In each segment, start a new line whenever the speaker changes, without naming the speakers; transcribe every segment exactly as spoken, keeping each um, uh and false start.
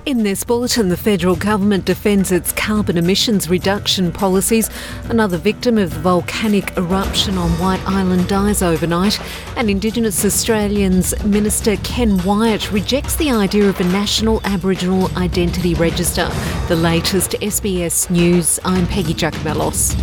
In this bulletin, the federal government defends its carbon emissions reduction policies. Another victim of the volcanic eruption on White Island dies overnight. And Indigenous Australians Minister Ken Wyatt rejects the idea of a national Aboriginal identity register. The latest S B S News. I'm Peggy Giacomellos.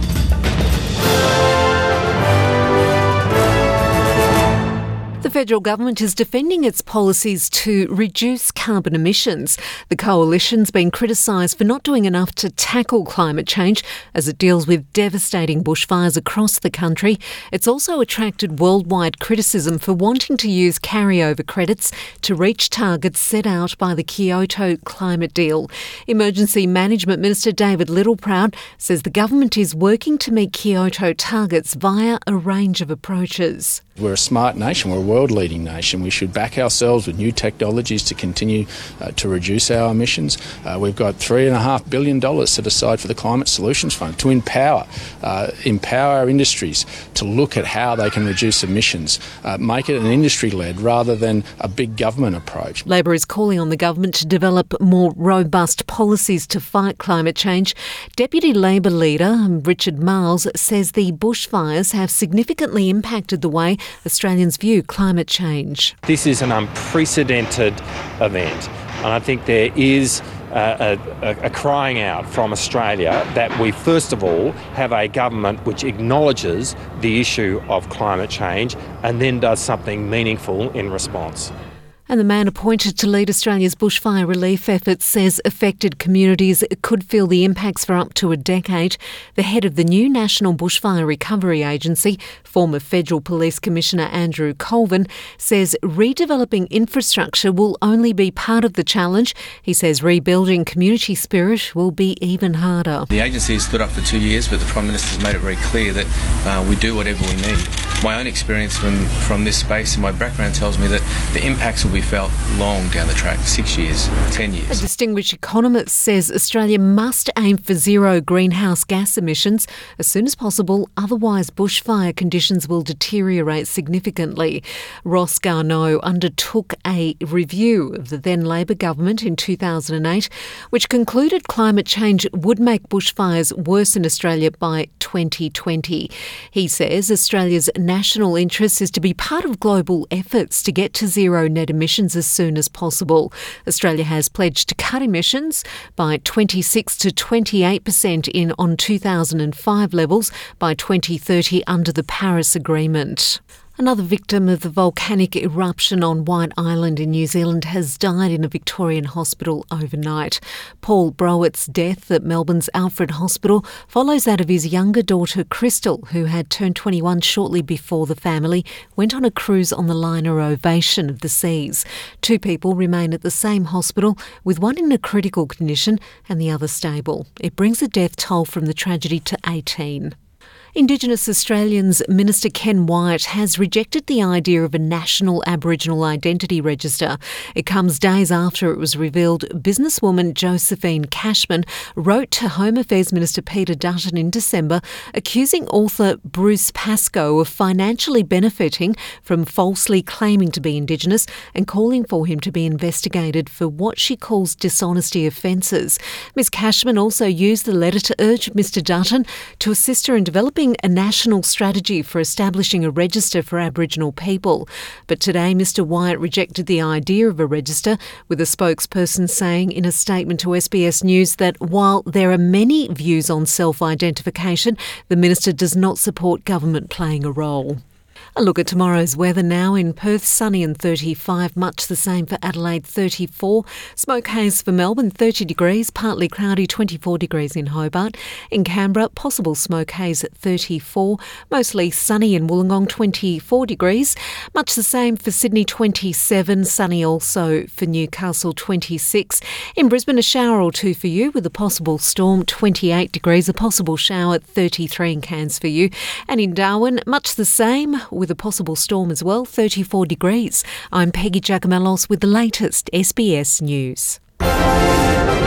The federal government is defending its policies to reduce carbon emissions. The coalition's been criticised for not doing enough to tackle climate change as it deals with devastating bushfires across the country. It's also attracted worldwide criticism for wanting to use carryover credits to reach targets set out by the Kyoto climate deal. Emergency Management Minister David Littleproud says the government is working to meet Kyoto targets via a range of approaches.
We're a smart nation, we're a world-leading nation. We should back ourselves with new technologies to continue uh, to reduce our emissions. Uh, we've got three point five billion dollars set aside for the Climate Solutions Fund to empower uh, empower our industries to look at how they can reduce emissions, uh, make it an industry-led rather than a big government approach.
Labor is calling on the government to develop more robust policies to fight climate change. Deputy Labor leader Richard Marles says the bushfires have significantly impacted the way Australians view climate change.
This is an unprecedented event, and I think there is a, a, a crying out from Australia that we first of all have a government which acknowledges the issue of climate change and then does something meaningful in response.
And the man appointed to lead Australia's bushfire relief efforts says affected communities could feel the impacts for up to a decade. The head of the new National Bushfire Recovery Agency, former Federal Police Commissioner Andrew Colvin, says redeveloping infrastructure will only be part of the challenge. He says rebuilding community spirit will be even harder.
The agency has stood up for two years, but the Prime Minister has made it very clear that uh, we do whatever we need. My own experience from, from this space and my background tells me that the impacts will be felt long down the track, six years, ten years.
A distinguished economist says Australia must aim for zero greenhouse gas emissions as soon as possible, otherwise bushfire conditions will deteriorate significantly. Ross Garnaut undertook a review of the then Labor government in two thousand eight, which concluded climate change would make bushfires worse in Australia by twenty twenty. He says Australia's national interest is to be part of global efforts to get to zero net emissions as soon as possible. Australia has pledged to cut emissions by twenty-six to twenty-eight percent in on two thousand five levels by twenty thirty under the Paris Agreement. Another victim of the volcanic eruption on White Island in New Zealand has died in a Victorian hospital overnight. Paul Browett's death at Melbourne's Alfred Hospital follows that of his younger daughter Crystal, who had turned twenty-one shortly before the family went on a cruise on the liner Ovation of the Seas. Two people remain at the same hospital, with one in a critical condition and the other stable. It brings the death toll from the tragedy to eighteen. Indigenous Australians Minister Ken Wyatt has rejected the idea of a national Aboriginal identity register. It comes days after it was revealed businesswoman Josephine Cashman wrote to Home Affairs Minister Peter Dutton in December accusing author Bruce Pascoe of financially benefiting from falsely claiming to be Indigenous and calling for him to be investigated for what she calls dishonesty offences. Miz Cashman also used the letter to urge Mr Dutton to assist her in developing a national strategy for establishing a register for Aboriginal people. But today, Mr Wyatt rejected the idea of a register, with a spokesperson saying in a statement to S B S News that while there are many views on self-identification, the minister does not support government playing a role. A look at tomorrow's weather now. In Perth, sunny and thirty-five, much the same for Adelaide, thirty-four. Smoke haze for Melbourne, thirty degrees, partly cloudy, twenty-four degrees in Hobart. In Canberra, possible smoke haze at thirty-four. Mostly sunny in Wollongong, twenty-four degrees. Much the same for Sydney, twenty-seven. Sunny also for Newcastle, twenty-six. In Brisbane, a shower or two for you with a possible storm, twenty-eight degrees. A possible shower at thirty-three in Cairns for you. And in Darwin, much the same, with a possible storm as well, thirty-four degrees. I'm Peggy Giacomellos with the latest S B S News.